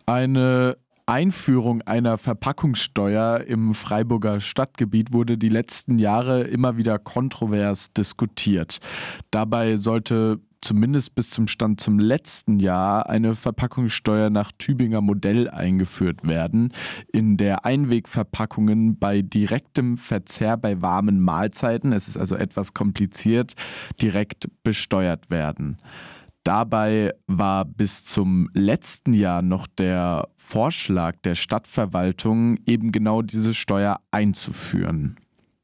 Eine Einführung einer Verpackungssteuer im Freiburger Stadtgebiet wurde die letzten Jahre immer wieder kontrovers diskutiert. Dabei sollte zumindest bis zum Stand zum letzten Jahr eine Verpackungssteuer nach Tübinger Modell eingeführt werden, in der Einwegverpackungen bei direktem Verzehr bei warmen Mahlzeiten, es ist also etwas kompliziert, direkt besteuert werden. Dabei war bis zum letzten Jahr noch der Vorschlag der Stadtverwaltung, eben genau diese Steuer einzuführen.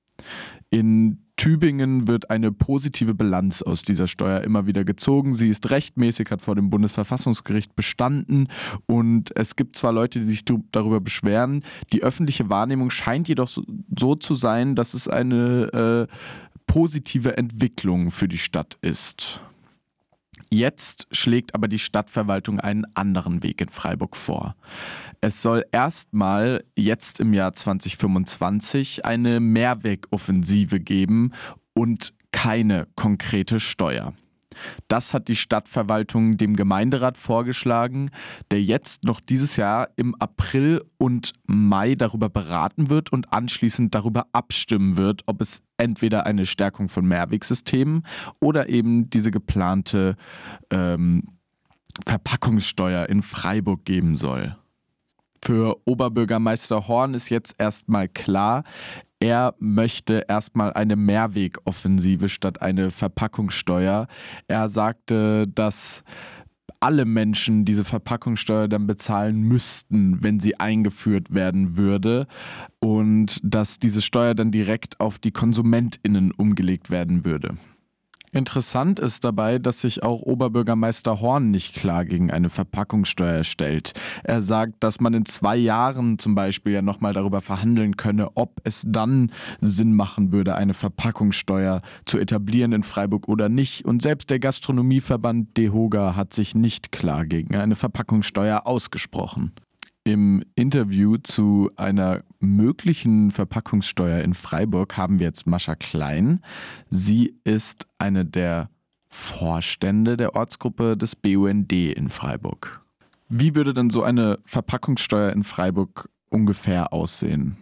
In Tübingen wird eine positive Bilanz aus dieser Steuer immer wieder gezogen. Sie ist rechtmäßig, hat vor dem Bundesverfassungsgericht bestanden und es gibt zwar Leute, die sich darüber beschweren, die öffentliche Wahrnehmung scheint jedoch so zu sein, dass es eine positive Entwicklung für die Stadt ist. Jetzt schlägt aber die Stadtverwaltung einen anderen Weg in Freiburg vor. Es soll erstmal jetzt im Jahr 2025 eine Mehrwegoffensive geben und keine konkrete Steuer. Das hat die Stadtverwaltung dem Gemeinderat vorgeschlagen, der jetzt noch dieses Jahr im April und Mai darüber beraten wird und anschließend darüber abstimmen wird, ob es entweder eine Stärkung von Mehrwegsystemen oder eben diese geplante Verpackungssteuer in Freiburg geben soll. Für Oberbürgermeister Horn ist jetzt erstmal klar, er möchte erstmal eine Mehrwegoffensive statt eine Verpackungssteuer. Er sagte, dass alle Menschen diese Verpackungssteuer dann bezahlen müssten, wenn sie eingeführt werden würde und dass diese Steuer dann direkt auf die KonsumentInnen umgelegt werden würde. Interessant ist dabei, dass sich auch Oberbürgermeister Horn nicht klar gegen eine Verpackungssteuer stellt. Er sagt, dass man in 2 Jahren zum Beispiel ja nochmal darüber verhandeln könne, ob es dann Sinn machen würde, eine Verpackungssteuer zu etablieren in Freiburg oder nicht. Und selbst der Gastronomieverband DEHOGA hat sich nicht klar gegen eine Verpackungssteuer ausgesprochen. Im Interview zu einer möglichen Verpackungssteuer in Freiburg haben wir jetzt Mascha Klein. Sie ist eine der Vorstände der Ortsgruppe des BUND in Freiburg. Wie würde denn so eine Verpackungssteuer in Freiburg ungefähr aussehen?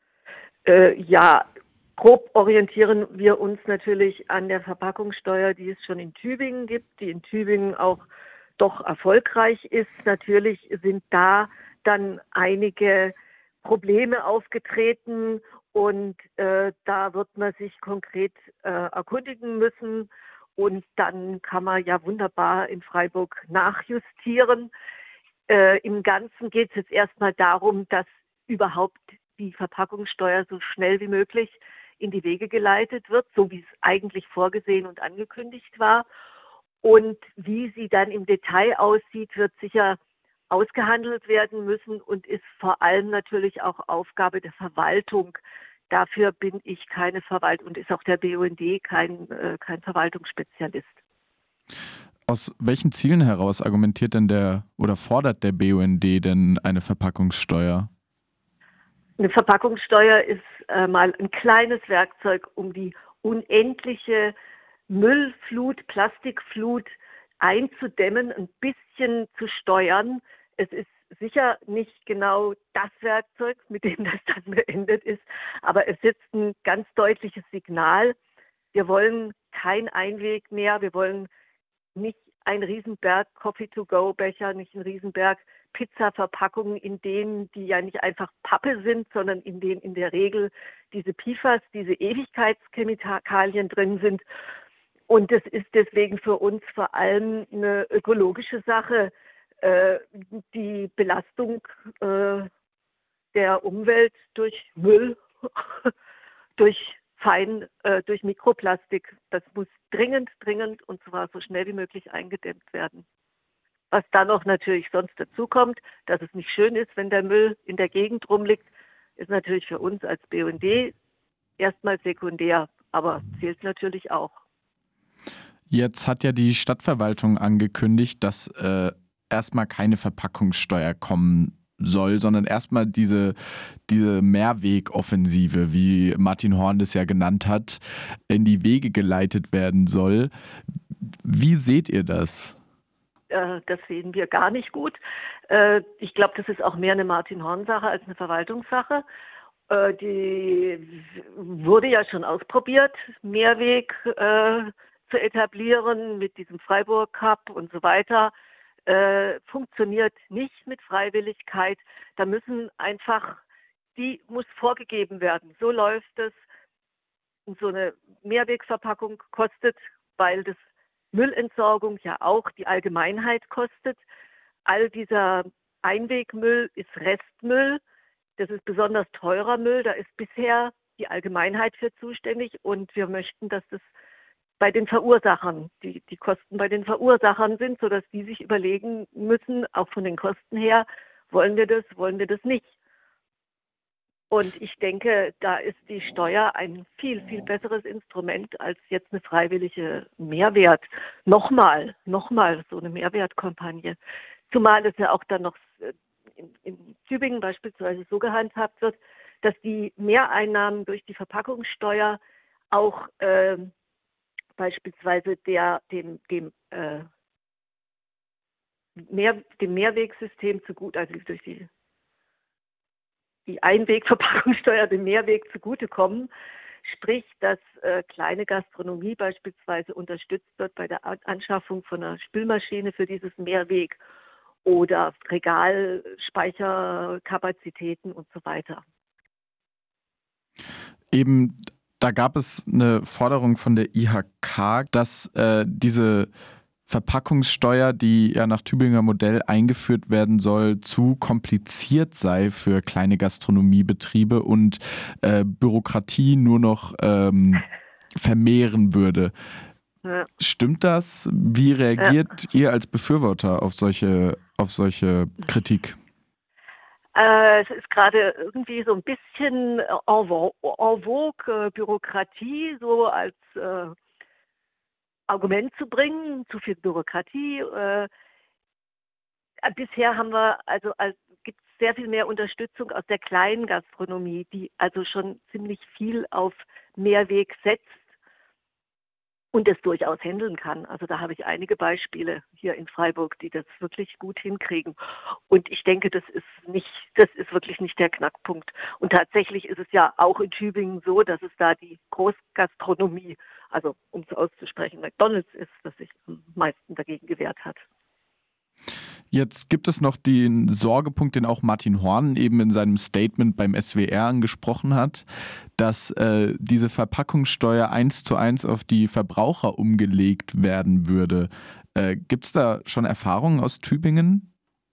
Ja, grob orientieren wir uns natürlich an der Verpackungssteuer, die es schon in Tübingen gibt, die in Tübingen auch doch erfolgreich ist. Natürlich sind da dann einige Probleme aufgetreten und da wird man sich konkret erkundigen müssen und dann kann man ja wunderbar in Freiburg nachjustieren. Im Ganzen geht es jetzt erstmal darum, dass überhaupt die Verpackungssteuer so schnell wie möglich in die Wege geleitet wird, so wie es eigentlich vorgesehen und angekündigt war. Und wie sie dann im Detail aussieht, wird sicher ausgehandelt werden müssen und ist vor allem natürlich auch Aufgabe der Verwaltung. Dafür bin ich keine Verwaltung und ist auch der BUND kein Verwaltungsspezialist. Aus welchen Zielen heraus argumentiert denn oder fordert der BUND denn eine Verpackungssteuer? Eine Verpackungssteuer ist mal ein kleines Werkzeug, um die unendliche Müllflut, Plastikflut einzudämmen, ein bisschen zu steuern. Es ist sicher nicht genau das Werkzeug, mit dem das dann beendet ist, aber es setzt ein ganz deutliches Signal. Wir wollen kein Einweg mehr, wir wollen nicht einen Riesenberg Coffee-to-go-Becher, nicht einen Riesenberg Pizza-Verpackungen, in denen die ja nicht einfach Pappe sind, sondern in denen in der Regel diese PFAS, diese Ewigkeitschemikalien drin sind. Und das ist deswegen für uns vor allem eine ökologische Sache. Die Belastung der Umwelt durch Müll, durch Mikroplastik, das muss dringend und zwar so schnell wie möglich eingedämmt werden. Was dann noch natürlich sonst dazu kommt, dass es nicht schön ist, wenn der Müll in der Gegend rumliegt, ist natürlich für uns als BUND erstmal sekundär, aber zählt natürlich auch. Jetzt hat ja die Stadtverwaltung angekündigt, dass erstmal keine Verpackungssteuer kommen soll, sondern erstmal diese Mehrwegoffensive, wie Martin Horn das ja genannt hat, in die Wege geleitet werden soll. Wie seht ihr das? Das sehen wir gar nicht gut. Ich glaube, das ist auch mehr eine Martin-Horn-Sache als eine Verwaltungssache. Die wurde ja schon ausprobiert, Mehrweg zu etablieren mit diesem Freiburg Cup und so weiter. Funktioniert nicht mit Freiwilligkeit. Da müssen einfach, die muss vorgegeben werden. So läuft es. Und so eine Mehrwegverpackung kostet, weil das Müllentsorgung ja auch die Allgemeinheit kostet. All dieser Einwegmüll ist Restmüll. Das ist besonders teurer Müll. Da ist bisher die Allgemeinheit für zuständig. Und wir möchten, dass das bei den Verursachern, die Kosten bei den Verursachern sind, sodass die sich überlegen müssen, auch von den Kosten her, wollen wir das nicht. Und ich denke, da ist die Steuer ein viel, viel besseres Instrument als jetzt eine freiwillige Mehrwert. Nochmal so eine Mehrwertkampagne. Zumal es ja auch dann noch in Tübingen beispielsweise so gehandhabt wird, dass die Mehreinnahmen durch die Verpackungssteuer auch beispielsweise dem Mehrwegsystem zugute, also durch die Einwegverpackungssteuer dem Mehrweg zugutekommen. Sprich, dass kleine Gastronomie beispielsweise unterstützt wird bei der Anschaffung von einer Spülmaschine für dieses Mehrweg oder Regalspeicherkapazitäten und so weiter. Eben, da gab es eine Forderung von der IHK, dass diese Verpackungssteuer, die ja nach Tübinger Modell eingeführt werden soll, zu kompliziert sei für kleine Gastronomiebetriebe und Bürokratie nur noch vermehren würde. Ja. Stimmt das? Wie reagiert ihr als Befürworter auf solche Kritik? Es ist gerade irgendwie so ein bisschen en vogue, Bürokratie so als Argument zu bringen, zu viel Bürokratie. Bisher gibt es sehr viel mehr Unterstützung aus der kleinen Gastronomie, die also schon ziemlich viel auf Mehrweg setzt und es durchaus handeln kann. Also da habe ich einige Beispiele hier in Freiburg, die das wirklich gut hinkriegen. Und ich denke, das ist wirklich nicht der Knackpunkt. Und tatsächlich ist es ja auch in Tübingen so, dass es da die Großgastronomie, also um es auszusprechen, McDonald's ist, das sich am meisten dagegen gewehrt hat. Jetzt gibt es noch den Sorgepunkt, den auch Martin Horn eben in seinem Statement beim SWR angesprochen hat, dass diese Verpackungssteuer 1:1 auf die Verbraucher umgelegt werden würde. Gibt es da schon Erfahrungen aus Tübingen?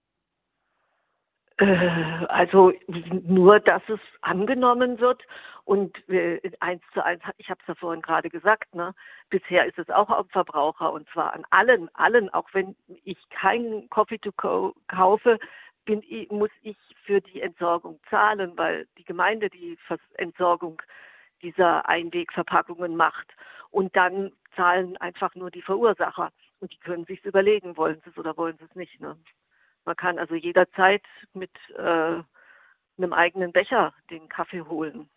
Also nur, dass es angenommen wird und 1:1, ich habe es ja vorhin gerade gesagt, ne? Bisher ist es auch am Verbraucher und zwar an allen, auch wenn ich keinen Coffee to go kaufe, muss ich für die Entsorgung zahlen, weil die Gemeinde die Entsorgung dieser Einwegverpackungen macht und dann zahlen einfach nur die Verursacher und die können sich's überlegen, wollen sie es oder wollen sie es nicht, ne? Man kann also jederzeit mit einem eigenen Becher den Kaffee holen.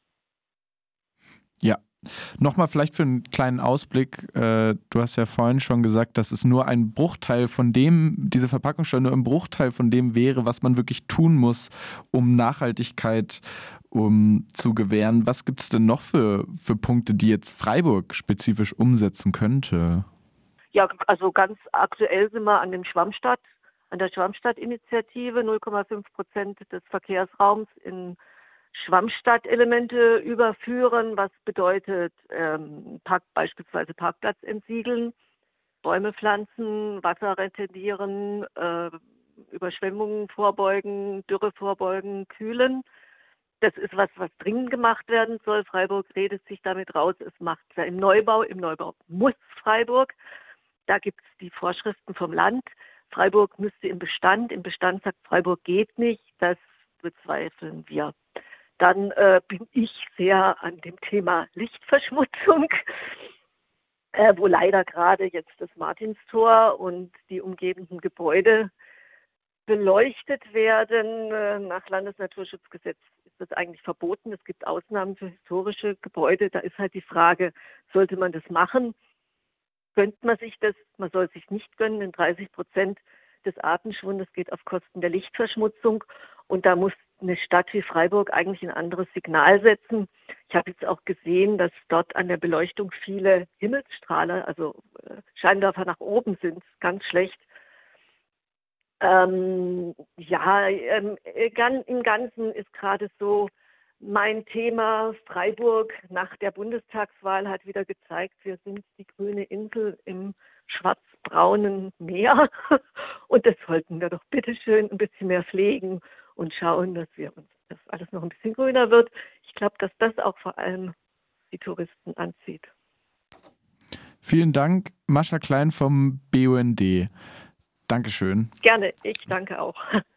Ja. Nochmal vielleicht für einen kleinen Ausblick. Du hast ja vorhin schon gesagt, dass es nur ein Bruchteil von dem, diese Verpackungssteuer nur ein Bruchteil von dem wäre, was man wirklich tun muss, um Nachhaltigkeit zu gewähren. Was gibt es denn noch für Punkte, die jetzt Freiburg spezifisch umsetzen könnte? Ja, also ganz aktuell sind wir an der Schwammstadt-Initiative, 0,5% des Verkehrsraums in Schwammstadt-Elemente überführen, was bedeutet beispielsweise Parkplatz entsiegeln, Bäume pflanzen, Wasser retentieren, Überschwemmungen vorbeugen, Dürre vorbeugen, kühlen. Das ist was dringend gemacht werden soll. Freiburg redet sich damit raus. Es macht ja im Neubau. Im Neubau muss Freiburg. Da gibt es die Vorschriften vom Land. Freiburg müsste im Bestand sagt Freiburg geht nicht. Das bezweifeln wir. Dann bin ich sehr an dem Thema Lichtverschmutzung, wo leider gerade jetzt das Martinstor und die umgebenden Gebäude beleuchtet werden. Nach Landesnaturschutzgesetz ist das eigentlich verboten. Es gibt Ausnahmen für historische Gebäude. Da ist halt die Frage, sollte man das machen? Gönnt man sich das? Man soll sich nicht gönnen, denn 30% des Artenschwundes geht auf Kosten der Lichtverschmutzung. Und da muss eine Stadt wie Freiburg eigentlich ein anderes Signal setzen. Ich habe jetzt auch gesehen, dass dort an der Beleuchtung viele Himmelsstrahler, also Scheinwerfer nach oben sind, ganz schlecht. Im Ganzen ist gerade so mein Thema Freiburg nach der Bundestagswahl hat wieder gezeigt, wir sind die grüne Insel im schwarz-braunen Meer und das sollten wir doch bitteschön ein bisschen mehr pflegen und schauen, dass das alles noch ein bisschen grüner wird. Ich glaube, dass das auch vor allem die Touristen anzieht. Vielen Dank, Mascha Klein vom BUND. Dankeschön. Gerne, ich danke auch.